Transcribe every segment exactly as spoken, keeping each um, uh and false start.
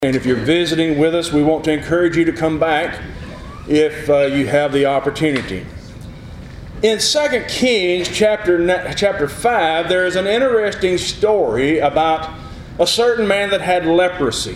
And if you're visiting with us, we want to encourage you to come back if uh, you have the opportunity. In Second Kings chapter, chapter five, there is an interesting story about a certain man that had leprosy.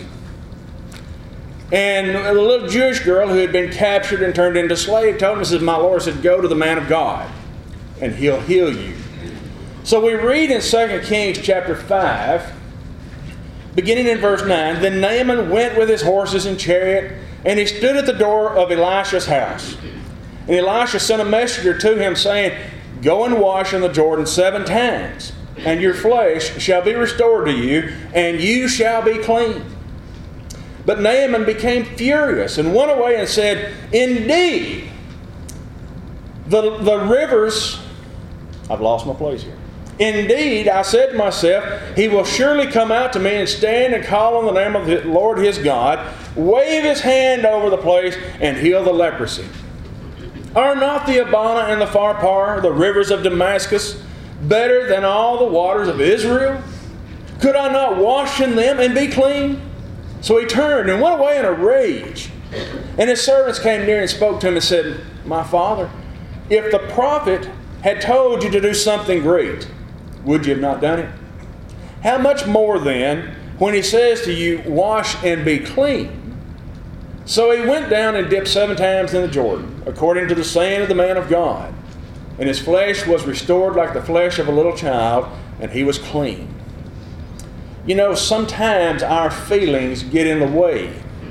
And a little Jewish girl who had been captured and turned into a slave told him, says, "My Lord said, go to the man of God, and he'll heal you." So we read in Second Kings chapter five, beginning in verse nine, "Then Naaman went with his horses and chariot, and he stood at the door of Elisha's house. And Elisha sent a messenger to him, saying, Go and wash in the Jordan seven times, and your flesh shall be restored to you, and you shall be clean." But Naaman became furious and went away and said, "Indeed, the, the rivers..." I've lost my place here. "Indeed, I said to myself, he will surely come out to me and stand and call on the name of the Lord his God, wave his hand over the place, and heal the leprosy. Are not the Abana and the Pharpar, the rivers of Damascus, better than all the waters of Israel? Could I not wash in them and be clean?" So he turned and went away in a rage. And his servants came near and spoke to him and said, "My father, if the prophet had told you to do something great, would you have not done it? How much more then, when he says to you, wash and be clean?" So he went down and dipped seven times in the Jordan, according to the saying of the man of God. And his flesh was restored like the flesh of a little child, and he was clean. You know, sometimes our feelings get in the way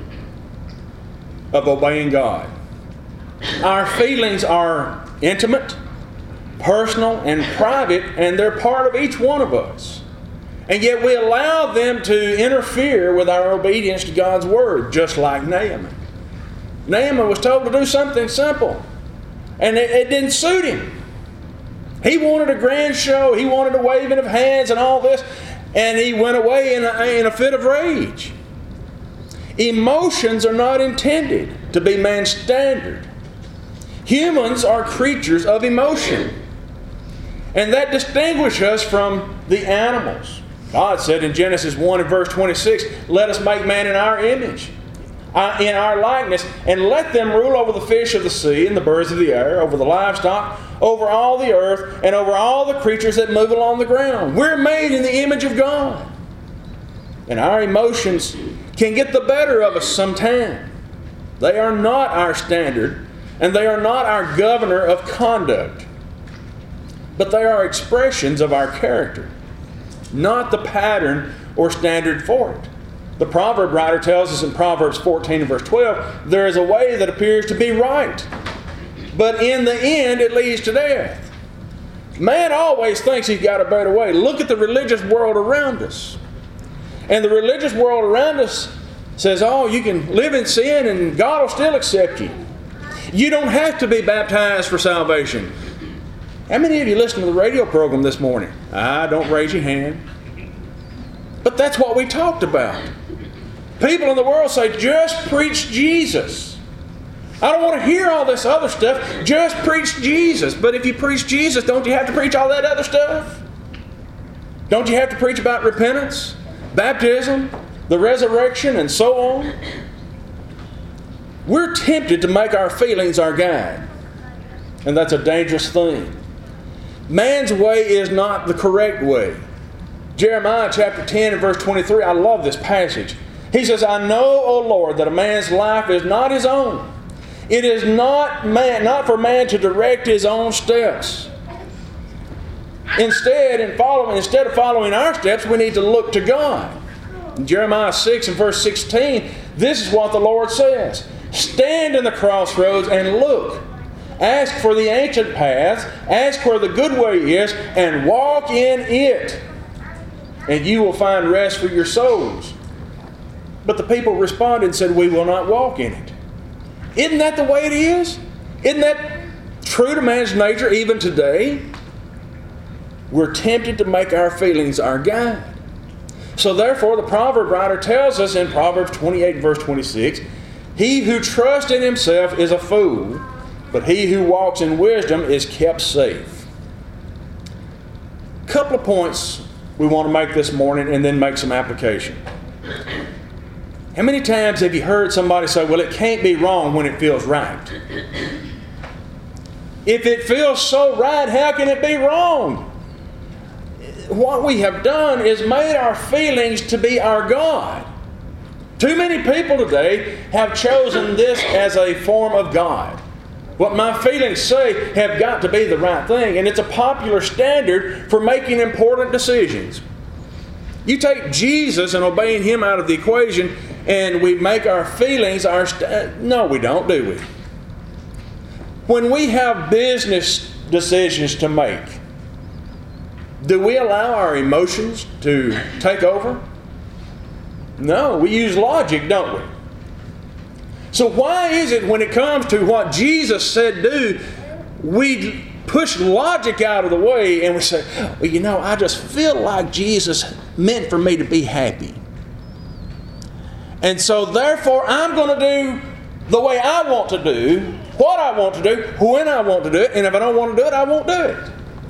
of obeying God. Our feelings are intimate, personal, and private, and they're part of each one of us. And yet we allow them to interfere with our obedience to God's Word, just like Naaman. Naaman was told to do something simple, and it, it didn't suit him. He wanted a grand show, he wanted a waving of hands and all this, and he went away in a, in a fit of rage. Emotions are not intended to be man's standard. Humans are creatures of emotion, and that distinguishes us from the animals. God said in Genesis one and verse twenty-six, "Let us make man in our image, uh, in our likeness, and let them rule over the fish of the sea and the birds of the air, over the livestock, over all the earth, and over all the creatures that move along the ground." We're made in the image of God. And our emotions can get the better of us sometime. They are not our standard, and they are not our governor of conduct. But they are expressions of our character, not the pattern or standard for it. The proverb writer tells us in Proverbs fourteen and verse twelve, "There is a way that appears to be right, but in the end it leads to death." Man always thinks he's got a better way. Look at the religious world around us. And the religious world around us says, "Oh, you can live in sin and God will still accept you. You don't have to be baptized for salvation." How many of you listened to the radio program this morning? Ah, don't raise your hand. But that's what we talked about. People in the world say, just preach Jesus. I don't want to hear all this other stuff. Just preach Jesus. But if you preach Jesus, don't you have to preach all that other stuff? Don't you have to preach about repentance, baptism, the resurrection, and so on? We're tempted to make our feelings our guide. And that's a dangerous thing. Man's way is not the correct way. Jeremiah chapter ten and verse twenty-three, I love this passage. He says, "I know, O Lord, that a man's life is not his own. It is not man, not for man to direct his own steps. Instead, in following, instead of following our steps, we need to look to God." In Jeremiah six and verse sixteen, this is what the Lord says. "Stand in the crossroads and look. Ask for the ancient paths, ask where the good way is, and walk in it, and you will find rest for your souls." But the people responded and said, "We will not walk in it." Isn't that the way it is? Isn't that true to man's nature even today? We're tempted to make our feelings our guide. So therefore, the proverb writer tells us in Proverbs twenty-eight and verse twenty-six, "He who trusts in himself is a fool, but he who walks in wisdom is kept safe." A couple of points we want to make this morning and then make some application. How many times have you heard somebody say, well, it can't be wrong when it feels right? If it feels so right, how can it be wrong? What we have done is made our feelings to be our God. Too many people today have chosen this as a form of God. What my feelings say have got to be the right thing, and it's a popular standard for making important decisions. You take Jesus and obeying Him out of the equation, and we make our feelings our... St- no, we don't, do we? When we have business decisions to make, do we allow our emotions to take over? No, we use logic, don't we? So why is it when it comes to what Jesus said do, we push logic out of the way and we say, well, you know, I just feel like Jesus meant for me to be happy. And so therefore I'm going to do the way I want to do, what I want to do, when I want to do it, and if I don't want to do it, I won't do it.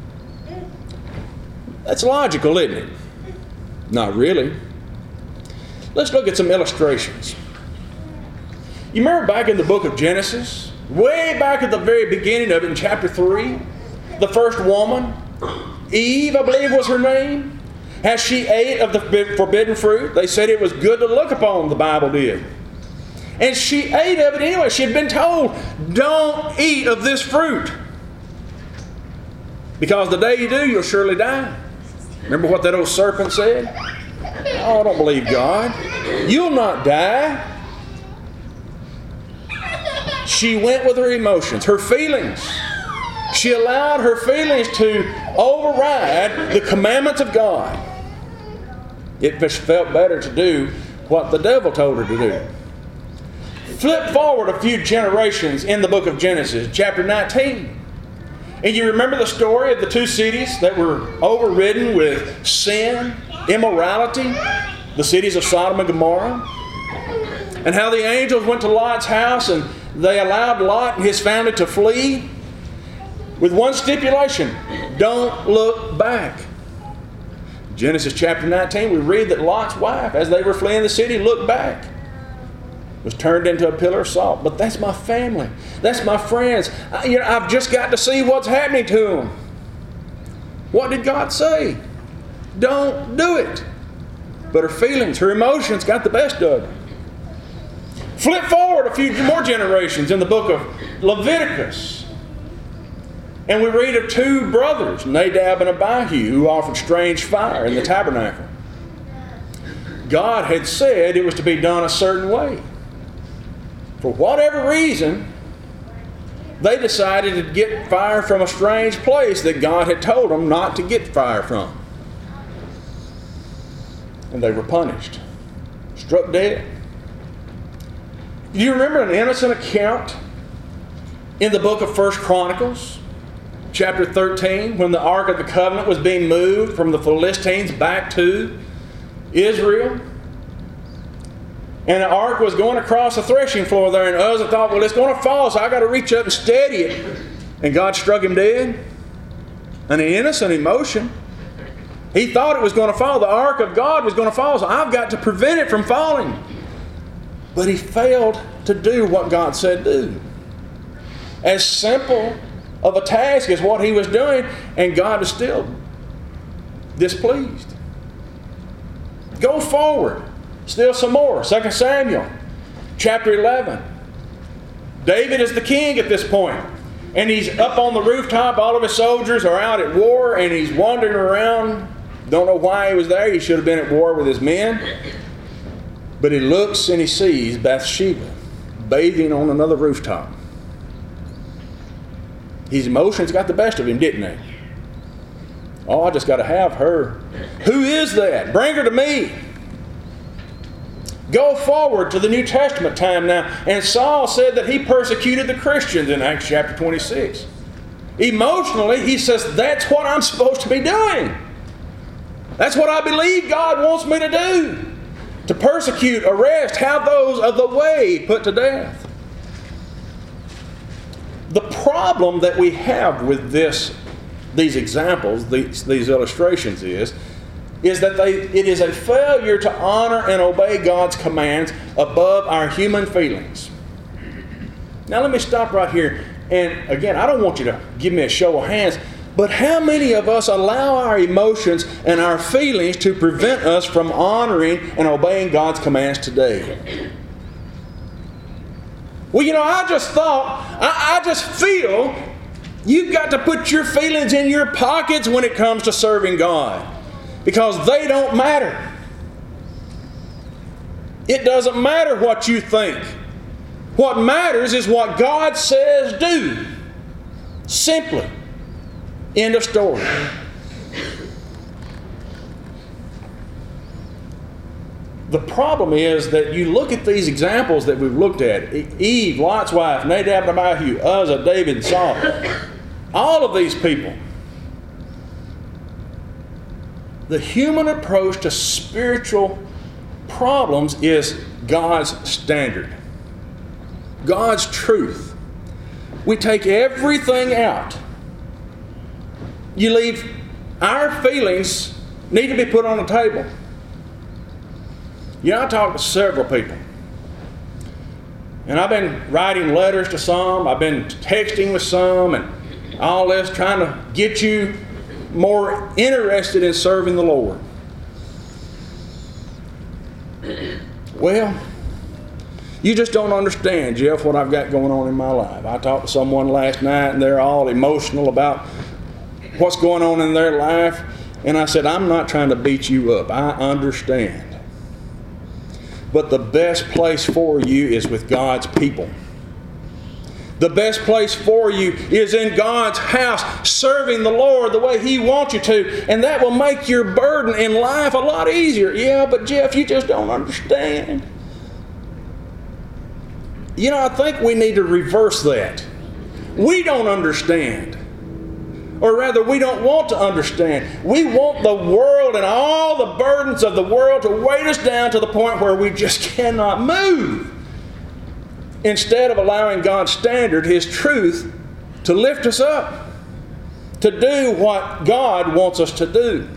That's logical, isn't it? Not really. Let's look at some illustrations. You remember back in the book of Genesis, way back at the very beginning of it in chapter three, the first woman, Eve, I believe was her name, as she ate of the forbidden fruit, they said it was good to look upon, the Bible did. And she ate of it anyway. She had been told, don't eat of this fruit, because the day you do, you'll surely die. Remember what that old serpent said? Oh, I don't believe God. You'll not die. She went with her emotions, her feelings. She allowed her feelings to override the commandments of God. It just felt better to do what the devil told her to do. Flip forward a few generations in the book of Genesis, chapter nineteen. And you remember the story of the two cities that were overridden with sin, immorality, the cities of Sodom and Gomorrah, and how the angels went to Lot's house and they allowed Lot and his family to flee with one stipulation: don't look back. Genesis chapter nineteen, we read that Lot's wife, as they were fleeing the city, looked back, was turned into a pillar of salt. But that's my family. That's my friends. I, you know, I've just got to see what's happening to them. What did God say? Don't do it. But her feelings, her emotions got the best of her. Flip forward a few more generations in the book of Leviticus, and we read of two brothers, Nadab and Abihu, who offered strange fire in the tabernacle. God had said it was to be done a certain way. For whatever reason, they decided to get fire from a strange place that God had told them not to get fire from. And they were punished, struck dead. Do you remember an innocent account in the book of First Chronicles, chapter thirteen, when the Ark of the Covenant was being moved from the Philistines back to Israel? And the ark was going across the threshing floor there, and Uzzah thought, well, it's going to fall, so I got to reach up and steady it. And God struck him dead. An innocent emotion. He thought it was going to fall. The ark of God was going to fall, so I've got to prevent it from falling. But he failed to do what God said do. As simple of a task as what he was doing, and God is still displeased. Go forward. Still some more. Second Samuel, chapter eleven. David is the king at this point. And he's up on the rooftop. All of his soldiers are out at war, and he's wandering around. Don't know why he was there. He should have been at war with his men. But he looks and he sees Bathsheba bathing on another rooftop. His emotions got the best of him, didn't they? Oh, I just got to have her. Who is that? Bring her to me. Go forward to the New Testament time now. And Saul said that he persecuted the Christians in Acts chapter twenty-six. Emotionally, he says, that's what I'm supposed to be doing. That's what I believe God wants me to do. To persecute, arrest, have those of the way put to death. The problem that we have with this, these examples, these, these illustrations is, is that they, it is a failure to honor and obey God's commands above our human feelings. Now let me stop right here. And again, I don't want you to give me a show of hands, but how many of us allow our emotions and our feelings to prevent us from honoring and obeying God's commands today? Well, you know, I just thought, I, I just feel you've got to put your feelings in your pockets when it comes to serving God, because they don't matter. It doesn't matter what you think. What matters is what God says do. Simply. End of story. The problem is that you look at these examples that we've looked at, Eve, Lot's wife, Nadab and Abihu, Uzzah, David, and Saul, all of these people, the human approach to spiritual problems is God's standard, God's truth. We take everything out. You leave, our feelings need to be put on the table. You know, I talked to several people. And I've been writing letters to some. I've been texting with some and all this, trying to get you more interested in serving the Lord. Well, you just don't understand, Jeff, what I've got going on in my life. I talked to someone last night and they're all emotional about what's going on in their life. And I said, I'm not trying to beat you up. I understand. But the best place for you is with God's people. The best place for you is in God's house, serving the Lord the way He wants you to. And that will make your burden in life a lot easier. Yeah, but Jeff, you just don't understand. You know, I think we need to reverse that. We don't understand. Or rather, we don't want to understand. We want the world and all the burdens of the world to weight us down to the point where we just cannot move. Instead of allowing God's standard, His truth, to lift us up, to do what God wants us to do.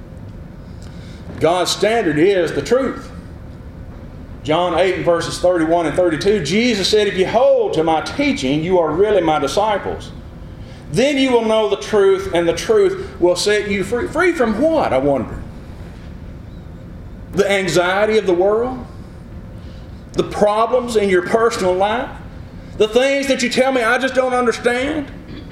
God's standard is the truth. John eight verses thirty-one and thirty-two, Jesus said, if you hold to my teaching, you are really my disciples. Then you will know the truth, and the truth will set you free. Free from what, I wonder? The anxiety of the world? The problems in your personal life? The things that you tell me I just don't understand?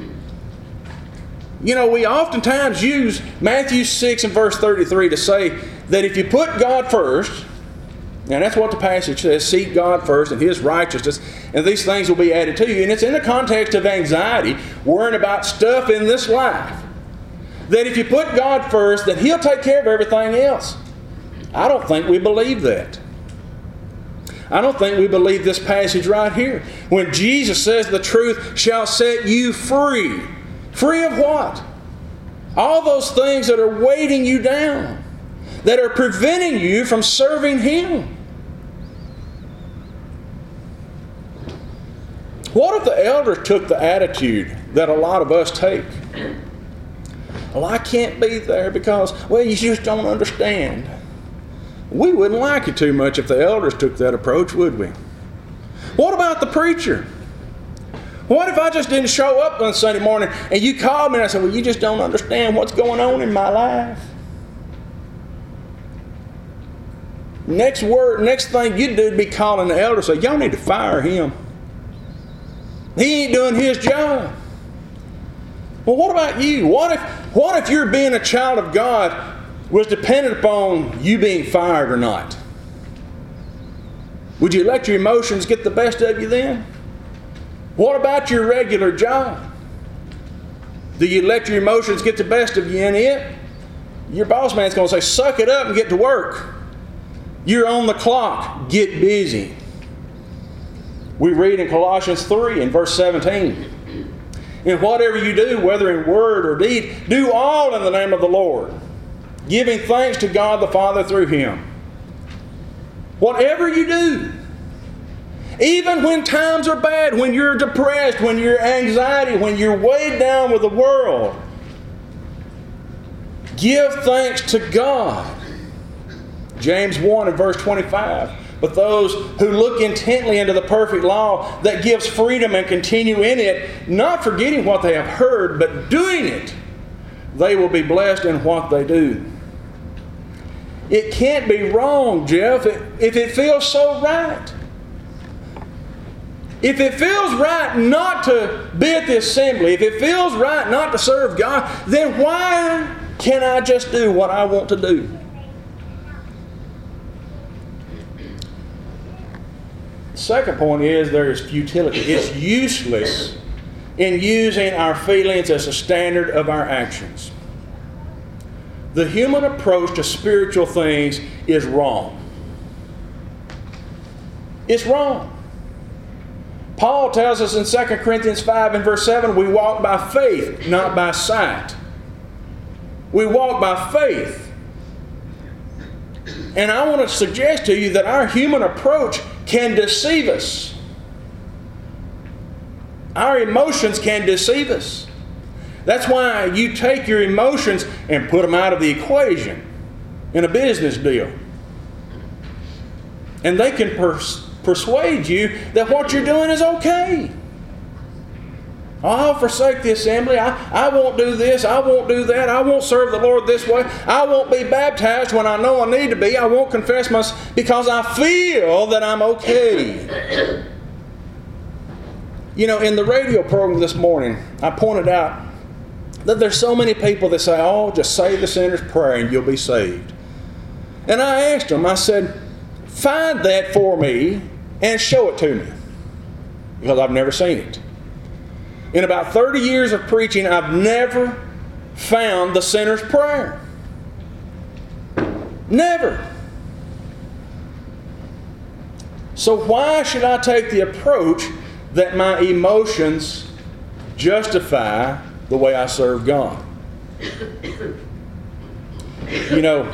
You know, we oftentimes use Matthew six and verse thirty-three to say that if you put God first, and that's what the passage says, seek God first and His righteousness, and these things will be added to you. And it's in the context of anxiety, worrying about stuff in this life. That if you put God first, then He'll take care of everything else. I don't think we believe that. I don't think we believe this passage right here. When Jesus says the truth shall set you free. Free of what? All those things that are weighting you down, that are preventing you from serving Him. What if the elders took the attitude that a lot of us take? Well, I can't be there because, well, you just don't understand. We wouldn't like it too much if the elders took that approach, would we? What about the preacher? What if I just didn't show up on Sunday morning and you called me and I said, well, you just don't understand what's going on in my life? Next word, next thing you'd do would be calling the elder and say, y'all need to fire him. He ain't doing his job. Well, what about you? What if, what if your being a child of God was dependent upon you being fired or not? Would you let your emotions get the best of you then? What about your regular job? Do you let your emotions get the best of you in it? Your boss man's going to say, suck it up and get to work. You're on the clock. Get busy. We read in Colossians three in verse seventeen, and whatever you do, whether in word or deed, do all in the name of the Lord, giving thanks to God the Father through Him. Whatever you do, even when times are bad, when you're depressed, when you're anxiety, when you're weighed down with the world, give thanks to God. James one and verse twenty-five. But those who look intently into the perfect law that gives freedom and continue in it, not forgetting what they have heard, but doing it, they will be blessed in what they do. It can't be wrong, Jeff, if it feels so right. If it feels right not to be at the assembly, if it feels right not to serve God, then why can't I just do what I want to do? The second point is there is futility. It's useless in using our feelings as a standard of our actions. The human approach to spiritual things is wrong. It's wrong. Paul tells us in Second Corinthians five and verse seven, we walk by faith, not by sight. We walk by faith. And I want to suggest to you that our human approach can deceive us. Our emotions can deceive us. That's why you take your emotions and put them out of the equation in a business deal. And they can pers- persuade you that what you're doing is okay. I'll forsake the assembly. I, I won't do this. I won't do that. I won't serve the Lord this way. I won't be baptized when I know I need to be. I won't confess my sin because I feel that I'm okay. You know, in the radio program this morning, I pointed out that there's so many people that say, oh, just say the sinner's prayer and you'll be saved. And I asked them, I said, find that for me and show it to me. Because I've never seen it. In about thirty years of preaching, I've never found the sinner's prayer. Never. So why should I take the approach that my emotions justify the way I serve God? You know,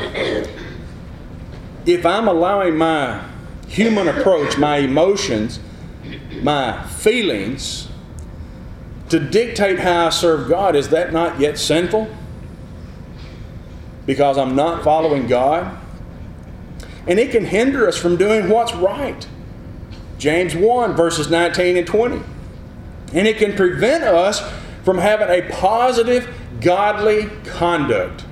if I'm allowing my human approach, my emotions, my feelings to dictate how I serve God, is that not yet sinful? Because I'm not following God? And it can hinder us from doing what's right. James one, verses nineteen and twenty. And it can prevent us from having a positive, godly conduct.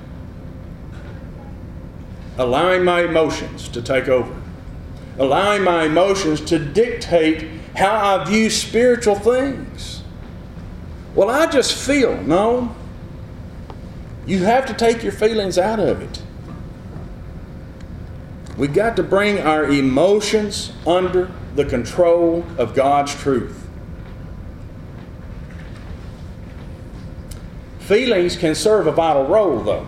Allowing my emotions to take over. Allowing my emotions to dictate how I view spiritual things. Well, I just feel. No. You have to take your feelings out of it. We've got to bring our emotions under the control of God's truth. Feelings can serve a vital role, though,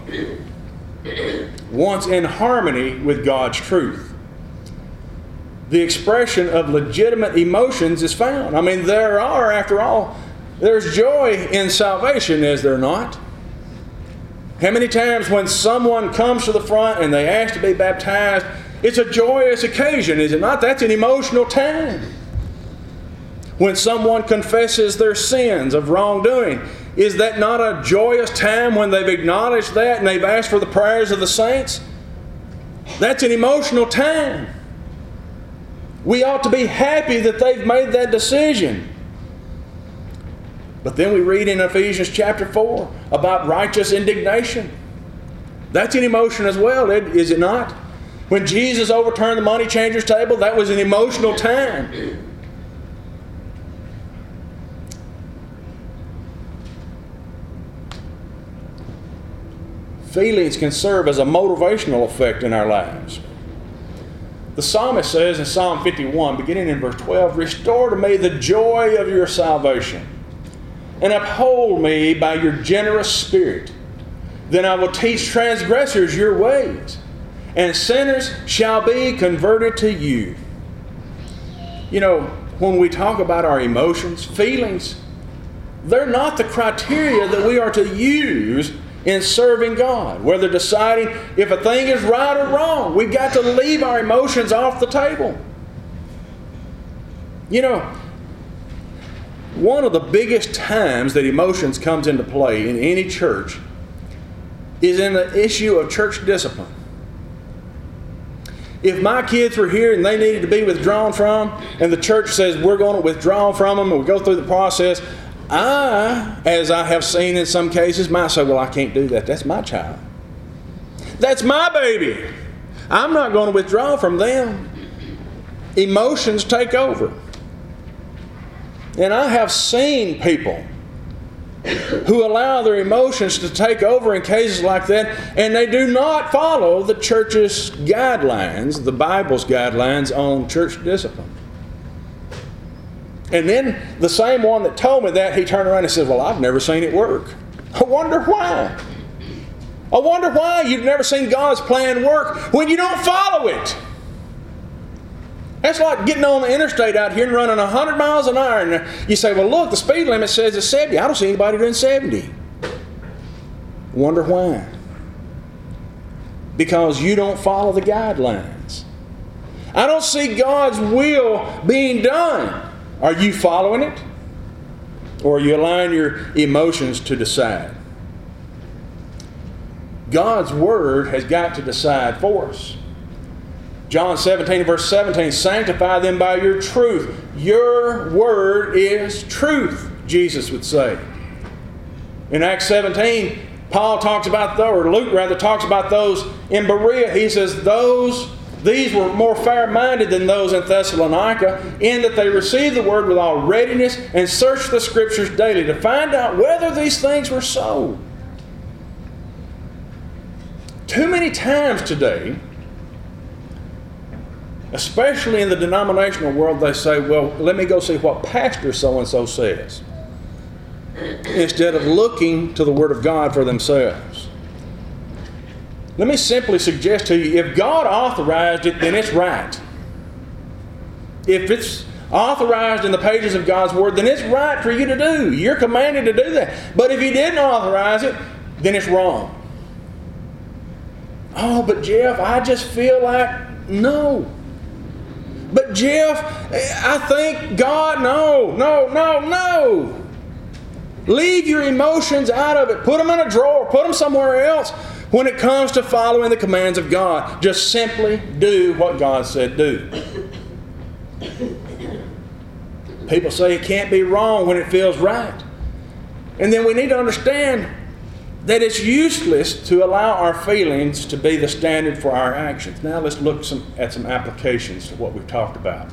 once in harmony with God's truth. The expression of legitimate emotions is found. I mean, there are, after all, there's joy in salvation, is there not? How many times when someone comes to the front and they ask to be baptized, it's a joyous occasion, is it not? That's an emotional time. When someone confesses their sins of wrongdoing, is that not a joyous time when they've acknowledged that and they've asked for the prayers of the saints? That's an emotional time. We ought to be happy that they've made that decision. But then we read in Ephesians chapter four about righteous indignation. That's an emotion as well, is it not? When Jesus overturned the money changer's table, that was an emotional time. Feelings can serve as a motivational effect in our lives. The psalmist says in Psalm fifty-one, beginning in verse twelve, "Restore to me the joy of your salvation, and uphold me by your generous spirit. Then I will teach transgressors your ways, and sinners shall be converted to you." You know, when we talk about our emotions, feelings, they're not the criteria that we are to use in serving God, whether deciding if a thing is right or wrong. We've got to leave our emotions off the table. You know, one of the biggest times that emotions comes into play in any church is in the issue of church discipline. If my kids were here and they needed to be withdrawn from, and the church says we're going to withdraw from them and we go through the process, I, as I have seen in some cases, might say, well, I can't do that. That's my child. That's my baby. I'm not going to withdraw from them. Emotions take over. And I have seen people who allow their emotions to take over in cases like that, and they do not follow the church's guidelines, the Bible's guidelines on church discipline. And then the same one that told me that, he turned around and said, well, I've never seen it work. I wonder why. I wonder why you've never seen God's plan work when you don't follow it. That's like getting on the interstate out here and running one hundred miles an hour. And you say, well, look, the speed limit says it's seventy. I don't see anybody doing seventy. Wonder why? Because you don't follow the guidelines. I don't see God's will being done. Are you following it? Or are you allowing your emotions to decide? God's Word has got to decide for us. John seventeen, verse seventeen, sanctify them by your truth. Your word is truth, Jesus would say. In Acts seventeen, Paul talks about, or Luke rather, talks about those in Berea. He says, those, these were more fair-minded than those in Thessalonica, in that they received the word with all readiness and searched the Scriptures daily to find out whether these things were so. Too many times today, especially in the denominational world, they say, well, let me go see what Pastor so-and-so says, instead of looking to the Word of God for themselves. Let me simply suggest to you, if God authorized it, then it's right. If it's authorized in the pages of God's Word, then it's right for you to do. You're commanded to do that. But if He didn't authorize it, then it's wrong. Oh, but Jeff, I just feel like, no. But Jeff, I think God, no, no, no, no. Leave your emotions out of it. Put them in a drawer. Put them somewhere else. When it comes to following the commands of God, just simply do what God said do. People say it can't be wrong when it feels right. And then we need to understand that it's useless to allow our feelings to be the standard for our actions. Now let's look some, at some applications to what we've talked about.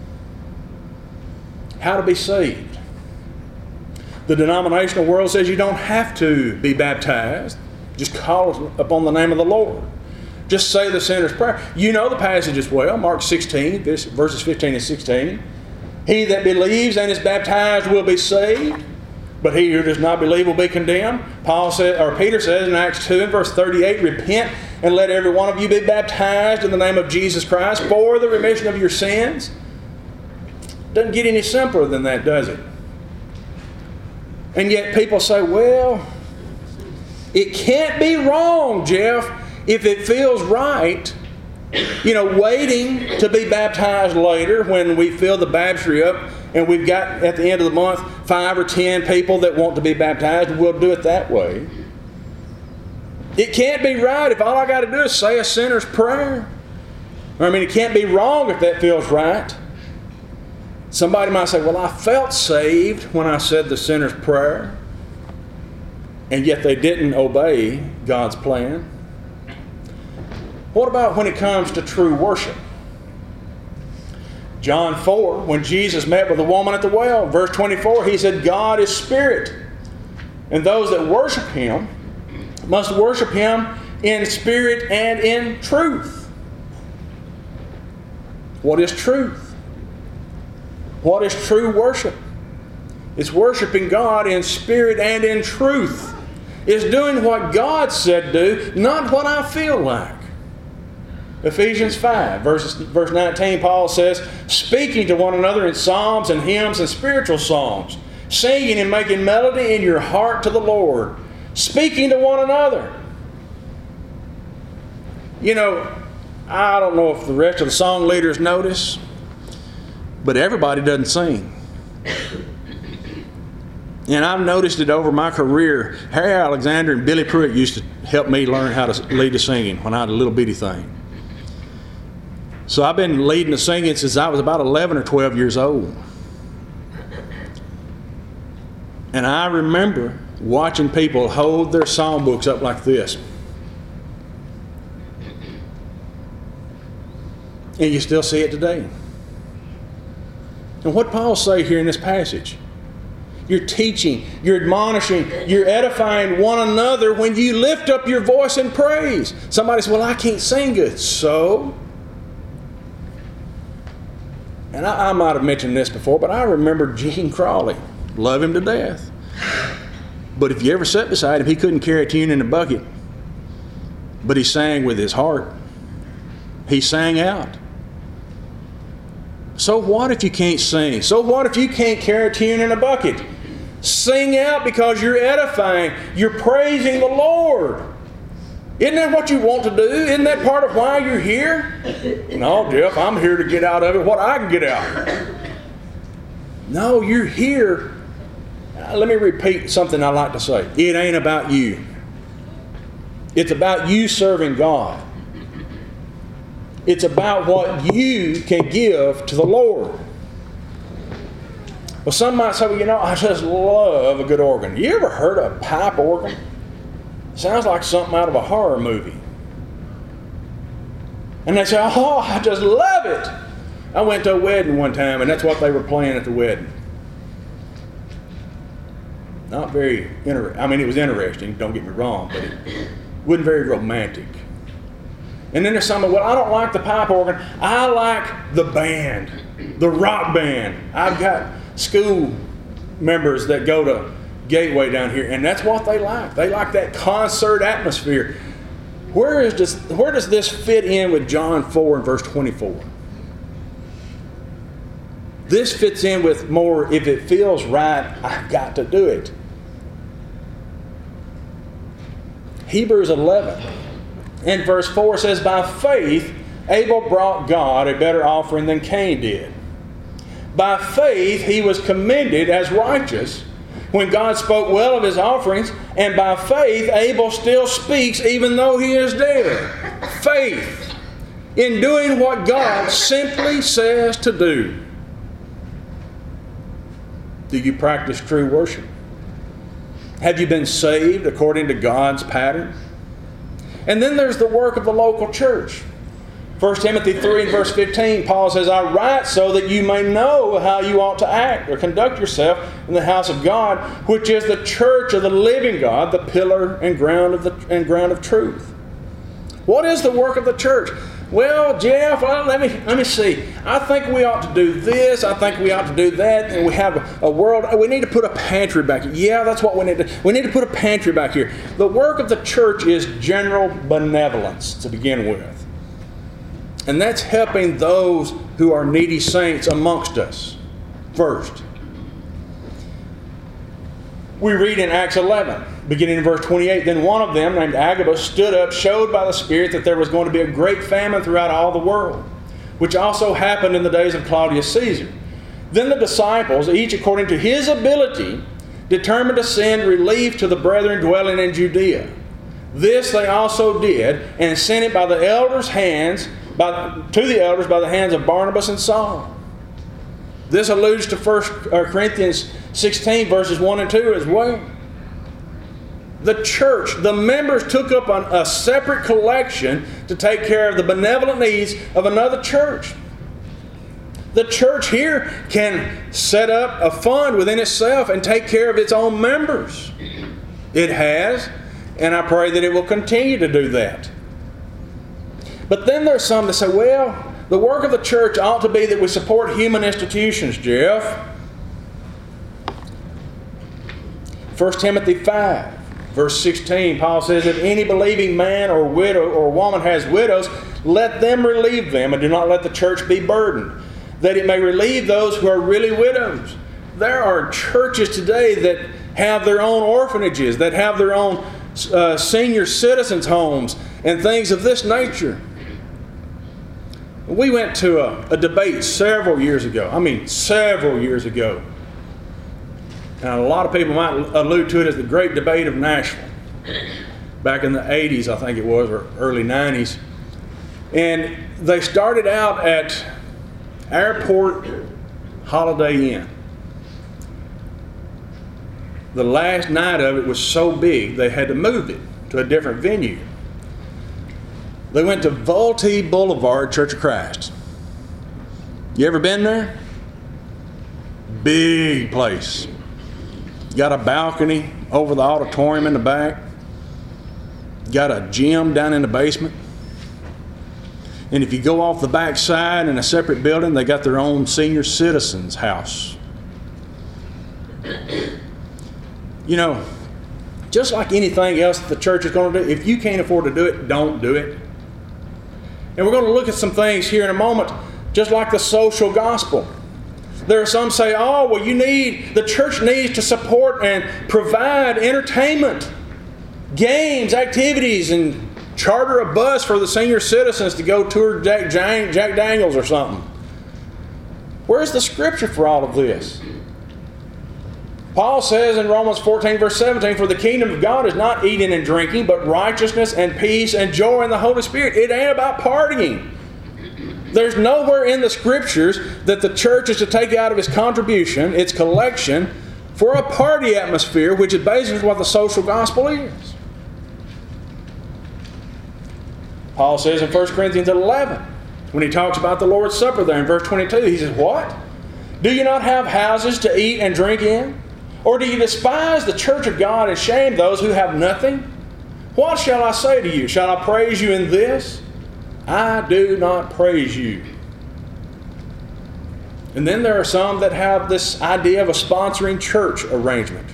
How to be saved. The denominational world says you don't have to be baptized. Just call upon the name of the Lord. Just say the sinner's prayer. You know the passage as well, Mark sixteen, verses fifteen and sixteen. He that believes and is baptized will be saved, but he who does not believe will be condemned. Paul said, or Peter says in Acts two and verse thirty-eight, repent and let every one of you be baptized in the name of Jesus Christ for the remission of your sins. Doesn't get any simpler than that, does it? And yet people say, well, it can't be wrong, Jeff, if it feels right. You know, waiting to be baptized later when we fill the baptistry up and we've got, at the end of the month, five or ten people that want to be baptized, we'll do it that way. It can't be right if all I got to do is say a sinner's prayer. I mean, it can't be wrong if that feels right. Somebody might say, well, I felt saved when I said the sinner's prayer, and yet they didn't obey God's plan. What about when it comes to true worship? John four, when Jesus met with the woman at the well, verse twenty-four, he said, God is spirit, and those that worship Him must worship Him in spirit and in truth. What is truth? What is true worship? It's worshiping God in spirit and in truth. It's doing what God said do, not what I feel like. Ephesians five, verse, verse nineteen, Paul says, speaking to one another in psalms and hymns and spiritual songs, singing and making melody in your heart to the Lord, speaking to one another. You know, I don't know if the rest of the song leaders notice, but everybody doesn't sing. And I've noticed it over my career. Harry Alexander and Billy Pruitt used to help me learn how to lead the singing when I had a little bitty thing. So I've been leading the singing since I was about eleven or twelve years old. And I remember watching people hold their songbooks up like this. And you still see it today. And what Paul say here in this passage? You're teaching, you're admonishing, you're edifying one another when you lift up your voice in praise. Somebody says, well, I can't sing good. So? And I, I might have mentioned this before, but I remember Gene Crawley. Love him to death. But if you ever sat beside him, he couldn't carry a tune in a bucket. But he sang with his heart. He sang out. So what if you can't sing? So what if you can't carry a tune in a bucket? Sing out because you're edifying. You're praising the Lord. Isn't that what you want to do? Isn't that part of why you're here? No, Jeff, I'm here to get out of it what I can get out. No, you're here. Let me repeat something I like to say. It ain't about you. It's about you serving God. It's about what you can give to the Lord. Well, some might say, well, you know, I just love a good organ. You ever heard a pipe organ? Sounds like something out of a horror movie. And they say, oh, I just love it. I went to a wedding one time, and that's what they were playing at the wedding. Not very interesting. I mean, it was interesting, don't get me wrong, but it wasn't very romantic. And then there's someone, well, I don't like the pipe organ. I like the band, the rock band. I've got school members that go to Gateway down here, and that's what they like. They like that concert atmosphere. Where is this, where does this fit in with John four and verse twenty-four? This fits in with more, if it feels right, I've got to do it. Hebrews eleven and verse four says, by faith Abel brought God a better offering than Cain did. By faith he was commended as righteous when God spoke well of his offerings, and by faith Abel still speaks even though he is dead. Faith in doing what God simply says to do. Do you practice true worship? Have you been saved according to God's pattern? And then there's the work of the local church. First Timothy three and verse fifteen, Paul says, I write so that you may know how you ought to act or conduct yourself in the house of God, which is the church of the living God, the pillar and ground of the and ground of truth. What is the work of the church? Well, Jeff, well, let me let me see. I think we ought to do this. I think we ought to do that. And we have a, a world. We need to put a pantry back here. Yeah, that's what we need to. We need to put a pantry back here. The work of the church is general benevolence to begin with, and that's helping those who are needy saints amongst us. First, we read in Acts eleven. Beginning in verse twenty-eight, then one of them, named Agabus, stood up, showed by the Spirit that there was going to be a great famine throughout all the world, which also happened in the days of Claudius Caesar. Then the disciples, each according to his ability, determined to send relief to the brethren dwelling in Judea. This they also did, and sent it by the elders' hands, by, to the elders by the hands of Barnabas and Saul. This alludes to First Corinthians sixteen, verses one and two as well. The church, the members took up on a separate collection to take care of the benevolent needs of another church. The church here can set up a fund within itself and take care of its own members. It has, and I pray that it will continue to do that. But then there's some that say, well, the work of the church ought to be that we support human institutions, Jeff. First Timothy five. Verse sixteen, Paul says, if any believing man or widow or woman has widows, let them relieve them, and do not let the church be burdened, that it may relieve those who are really widows. There are churches today that have their own orphanages, that have their own uh, senior citizens' homes, and things of this nature. We went to a, a debate several years ago. I mean, several years ago. Now, a lot of people might allude to it as the Great Debate of Nashville. Back in the eighties, I think it was, or early nineties. And they started out at Airport Holiday Inn. The last night of it was so big, they had to move it to a different venue. They went to Vultee Boulevard Church of Christ. You ever been there? Big place. Got a balcony over the auditorium in the back. Got a gym down in the basement. And if you go off the back side in a separate building, they got their own senior citizens house. You know, just like anything else that the church is going to do, if you can't afford to do it, don't do it. And we're going to look at some things here in a moment, just like the social gospel. There are some say, oh, well, you need, the church needs to support and provide entertainment, games, activities, and charter a bus for the senior citizens to go tour Jack, Jack Daniels or something. Where's the scripture for all of this? Paul says in Romans fourteen, verse seventeen, for the kingdom of God is not eating and drinking, but righteousness and peace and joy in the Holy Spirit. It ain't about partying. There's nowhere in the scriptures that the church is to take out of its contribution, its collection, for a party atmosphere, which is basically what the social gospel is. Paul says in First Corinthians eleven, when he talks about the Lord's Supper there in verse twenty-two, he says, what? Do you not have houses to eat and drink in? Or do you despise the church of God and shame those who have nothing? What shall I say to you? Shall I praise you in this? I do not praise you. And then there are some that have this idea of a sponsoring church arrangement.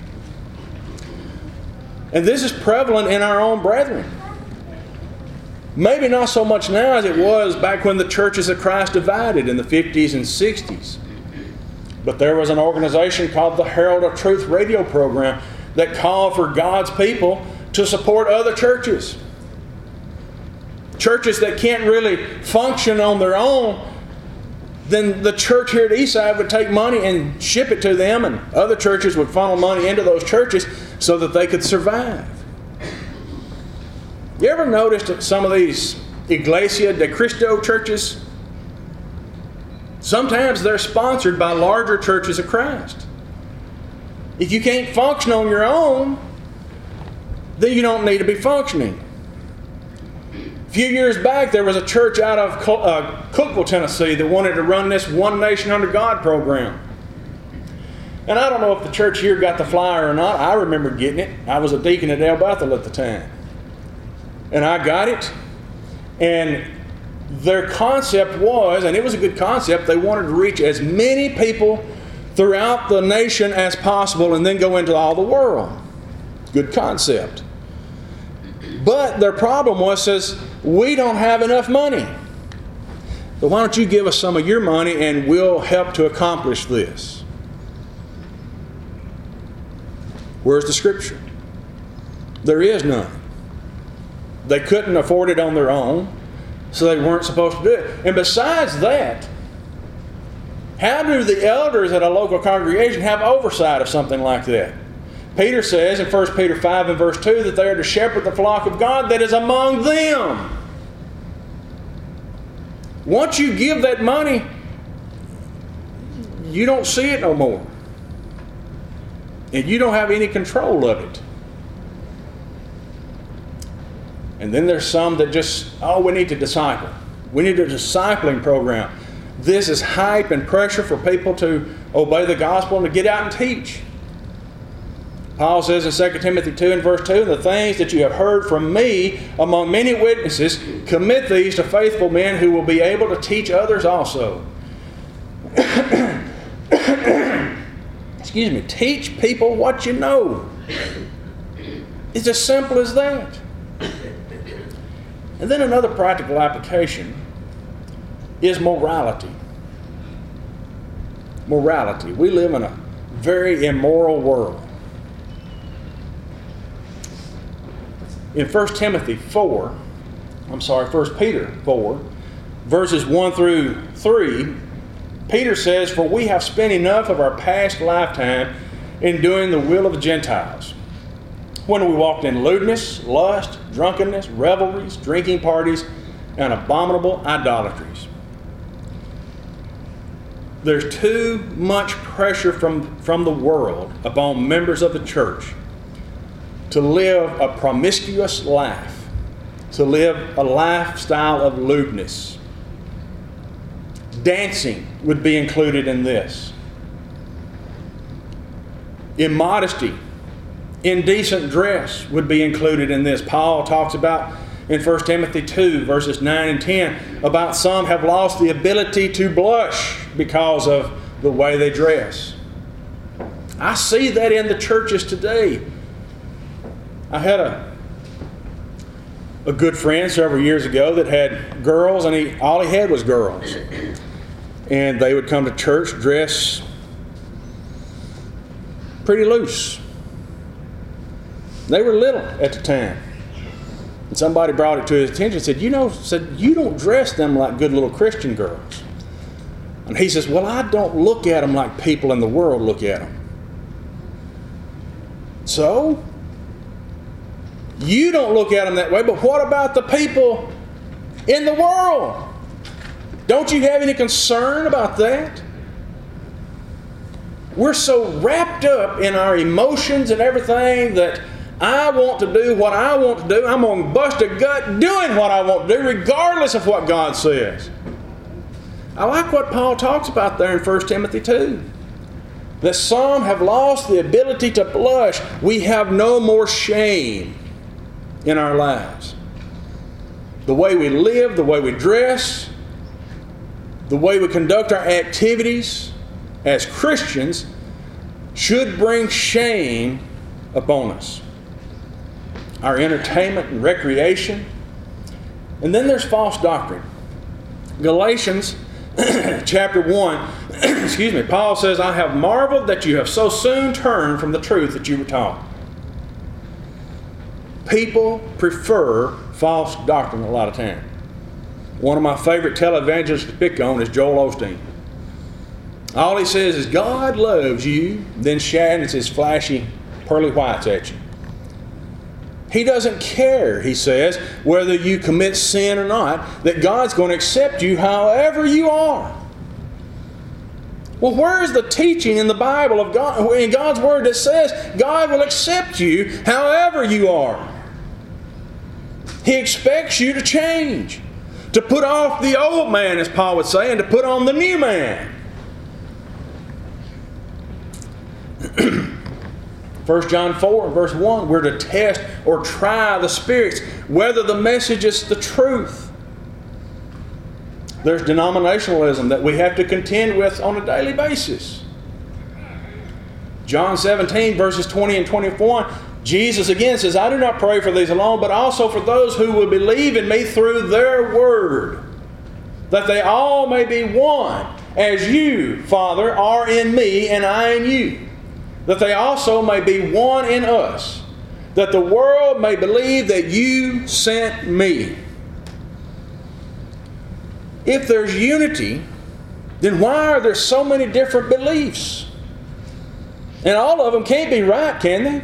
And this is prevalent in our own brethren. Maybe not so much now as it was back when the churches of Christ divided in the fifties and sixties. But there was an organization called the Herald of Truth radio program that called for God's people to support other churches. Churches that can't really function on their own, then the church here at Eastside would take money and ship it to them, and other churches would funnel money into those churches so that they could survive. You ever noticed that some of these Iglesia de Cristo churches, sometimes they're sponsored by larger churches of Christ. If you can't function on your own, then you don't need to be functioning. A few years back, there was a church out of uh, Cookeville, Tennessee that wanted to run this One Nation Under God program. And I don't know if the church here got the flyer or not. I remember getting it. I was a deacon at El Bethel at the time. And I got it. And their concept was, and it was a good concept, they wanted to reach as many people throughout the nation as possible and then go into all the world. Good concept. But their problem was, says, we don't have enough money. So why don't you give us some of your money and we'll help to accomplish this? Where's the scripture? There is none. They couldn't afford it on their own, so they weren't supposed to do it. And besides that, how do the elders at a local congregation have oversight of something like that? Peter says in First Peter five and verse two that they are to shepherd the flock of God that is among them. Once you give that money, you don't see it no more. And you don't have any control of it. And then there's some that just, oh, we need to disciple. We need a discipling program. This is hype and pressure for people to obey the gospel and to get out and teach. Paul says in Second Timothy two and verse two, the things that you have heard from me among many witnesses, commit these to faithful men who will be able to teach others also. Excuse me. Teach people what you know. It's as simple as that. And then another practical application is morality. Morality. We live in a very immoral world. In First Timothy four, I'm sorry, First Peter four, verses one through three, Peter says, for we have spent enough of our past lifetime in doing the will of the Gentiles. When we walked in lewdness, lust, drunkenness, revelries, drinking parties, and abominable idolatries. There's too much pressure from, from the world upon members of the church to live a promiscuous life, to live a lifestyle of lewdness. Dancing would be included in this. Immodesty, indecent dress would be included in this. Paul talks about in First Timothy two, verses nine and ten, about some have lost the ability to blush because of the way they dress. I see that in the churches today. I had a, a good friend several years ago that had girls, and he all he had was girls. And they would come to church dressed pretty loose. They were little at the time. And somebody brought it to his attention and said, you know, said, you don't dress them like good little Christian girls. And he says, well, I don't look at them like people in the world look at them. So, you don't look at them that way, but what about the people in the world? Don't you have any concern about that? We're so wrapped up in our emotions and everything that I want to do what I want to do. I'm going to bust a gut doing what I want to do, regardless of what God says. I like what Paul talks about there in First Timothy two. That some have lost the ability to blush. We have no more shame in our lives. The way we live, the way we dress, the way we conduct our activities as Christians should bring shame upon us. Our entertainment and recreation. And then there's false doctrine. Galatians chapter one, excuse me, Paul says, I have marveled that you have so soon turned from the truth that you were taught. People prefer false doctrine a lot of times. One of my favorite televangelists to pick on is Joel Osteen. All he says is, God loves you, then shines his flashy pearly whites at you. He doesn't care, he says, whether you commit sin or not, that God's going to accept you however you are. Well, where is the teaching in the Bible of God, in God's Word that says God will accept you however you are? He expects you to change, to put off the old man, as Paul would say, and to put on the new man. First John four, verse one, we're to test or try the spirits, whether the message is the truth. There's denominationalism that we have to contend with on a daily basis. John seventeen, verses twenty and twenty-one, Jesus again says, I do not pray for these alone, but also for those who will believe in me through their word, that they all may be one, as you, Father, are in me and I in you, that they also may be one in us, that the world may believe that you sent me. If there's unity, then why are there so many different beliefs? And all of them can't be right, can they?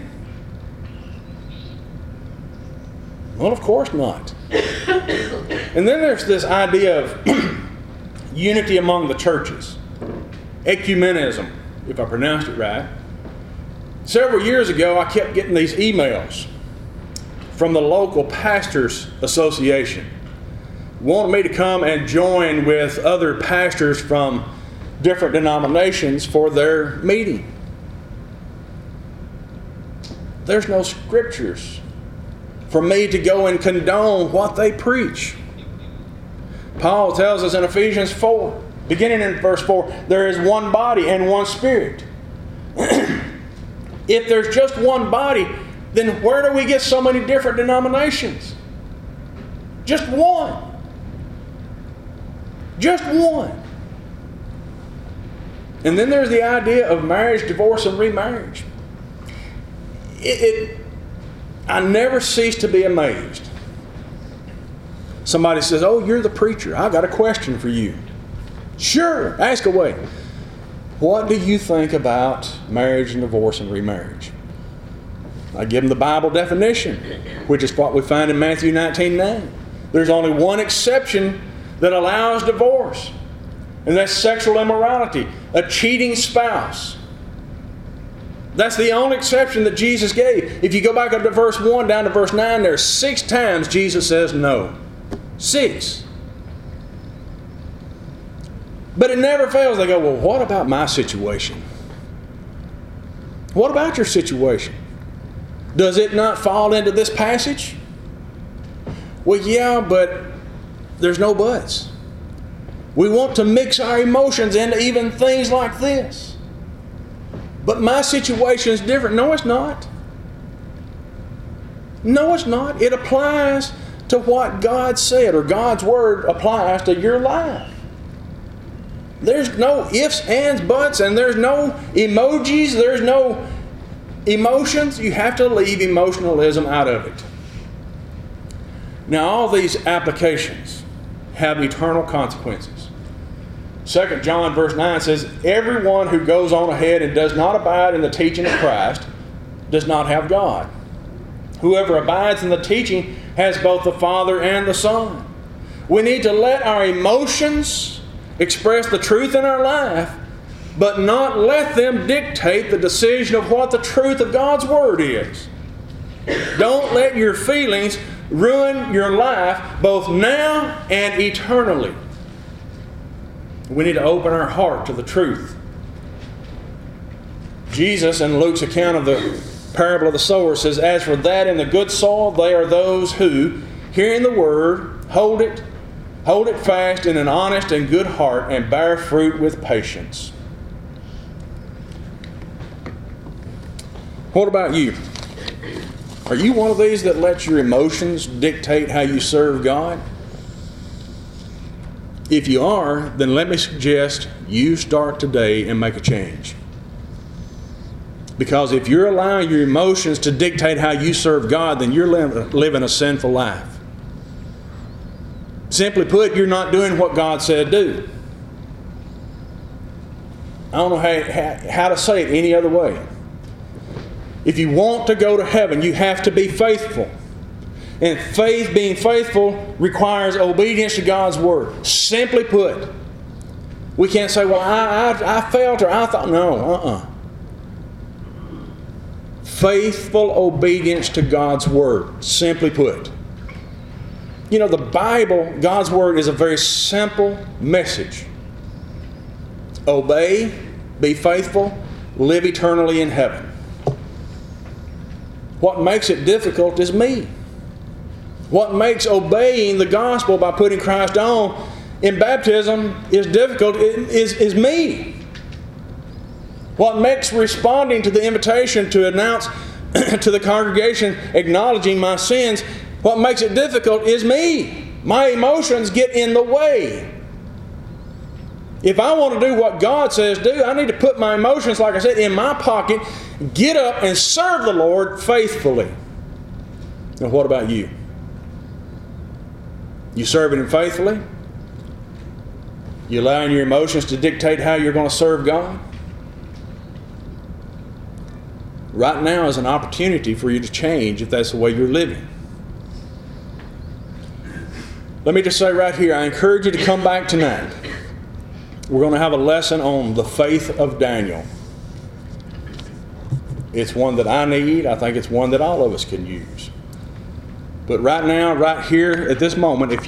Well, of course not. And then there's this idea of unity among the churches. Ecumenism, if I pronounced it right. Several years ago, I kept getting these emails from the local pastors association, wanting me to come and join with other pastors from different denominations for their meeting. There's no scriptures for me to go and condone what they preach. Paul tells us in Ephesians four, beginning in verse four, there is one body and one spirit. If there's just one body, then where do we get so many different denominations? Just one. Just one. And then there's the idea of marriage, divorce, and remarriage. It, it, I never cease to be amazed. Somebody says, oh, you're the preacher. I've got a question for you. Sure, ask away. what do you think about marriage and divorce and remarriage? I give them the Bible definition, which is what we find in Matthew nineteen nine. There's only one exception that allows divorce, and that's sexual immorality, a cheating spouse. That's the only exception that Jesus gave. If you go back up to verse one down to verse nine, there's six times Jesus says no. Six. But it never fails. They go, well, what about my situation? What about your situation? Does it not fall into this passage? Well, yeah, but there's no buts. We want to mix our emotions into even things like this. But my situation is different. No, it's not. No, it's not. It applies to what God said, or God's Word applies to your life. There's no ifs, ands, buts, and there's no emojis, there's no emotions. You have to leave emotionalism out of it. Now, all these applications have eternal consequences. Second John verse nine says, everyone who goes on ahead and does not abide in the teaching of Christ does not have God. Whoever abides in the teaching has both the Father and the Son. We need to let our emotions express the truth in our life, but not let them dictate the decision of what the truth of God's Word is. Don't let your feelings ruin your life both now and eternally. We need to open our heart to the truth. Jesus, in Luke's account of the parable of the sower, says, as for that in the good soil, they are those who, hearing the word, hold it, hold it fast in an honest and good heart, and bear fruit with patience. What about you? Are you one of these that lets your emotions dictate how you serve God? If you are, then let me suggest you start today and make a change. Because if you're allowing your emotions to dictate how you serve God, then you're living a sinful life. Simply put, you're not doing what God said do. I don't know how, how to say it any other way. If you want to go to heaven, you have to be faithful. And faith, being faithful, requires obedience to God's Word. Simply put, we can't say, well, I, I, I felt or I thought. No, uh-uh. Faithful obedience to God's Word. Simply put. You know, the Bible, God's Word, is a very simple message. Obey, be faithful, live eternally in heaven. What makes it difficult is me. What makes obeying the gospel by putting Christ on in baptism is difficult is, is me. What makes responding to the invitation to announce to the congregation acknowledging my sins, what makes it difficult is me. My emotions get in the way. If I want to do what God says do, I need to put my emotions, like I said, in my pocket, get up and serve the Lord faithfully. Now, what about you? You serving Him faithfully? You allowing your emotions to dictate how you're going to serve God? Right now is an opportunity for you to change if that's the way you're living. Let me just say right here, I encourage you to come back tonight. We're going to have a lesson on the faith of Daniel. It's one that I need. I think it's one that all of us can use. But right now, right here at this moment, if